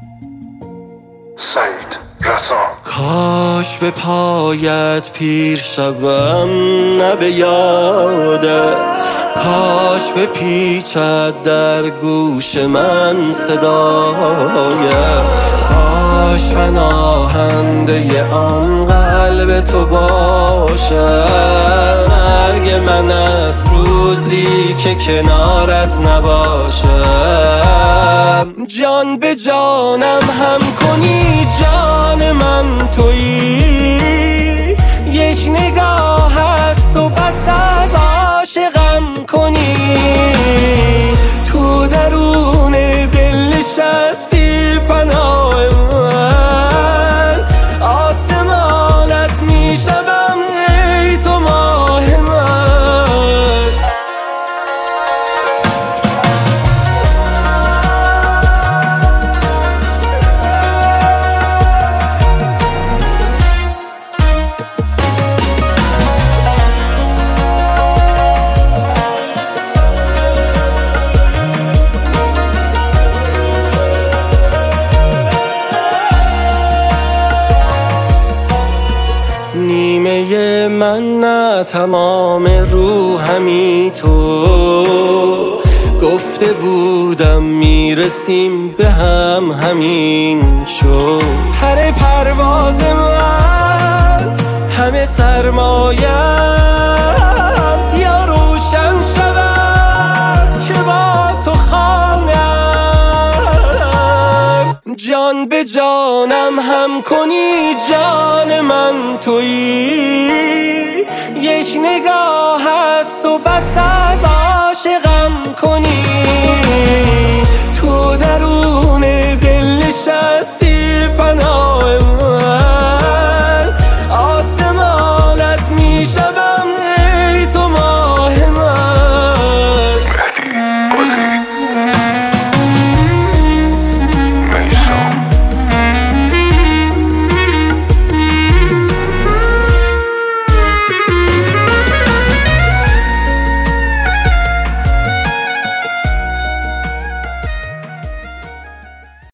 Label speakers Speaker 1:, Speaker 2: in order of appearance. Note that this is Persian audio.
Speaker 1: سعید رسام.
Speaker 2: کاش به پایت پیر شوم نه به یادت، کاش به پیچد در گوش من صدایت، کاش پناهنده آن قلب تو باشم، مرگ من است روزی که کنارت نباشم. جان به جانم هم کنی جان من تویی، یک نگاه هست و بس از عاشقم کنی، تو درون دل نشستی پناه من، آسمانت میشوم ای تو ماه من. نیمه من نه تمام روحمی تو، گفته بودم میرسیم به هم همین شو، هر پرواز من همه سرمایم یا روشن شود که با تو خانم. جان به جانم هم کنی جان من تویی، یک نگاه هست و بس از عاشقم کنی، تو در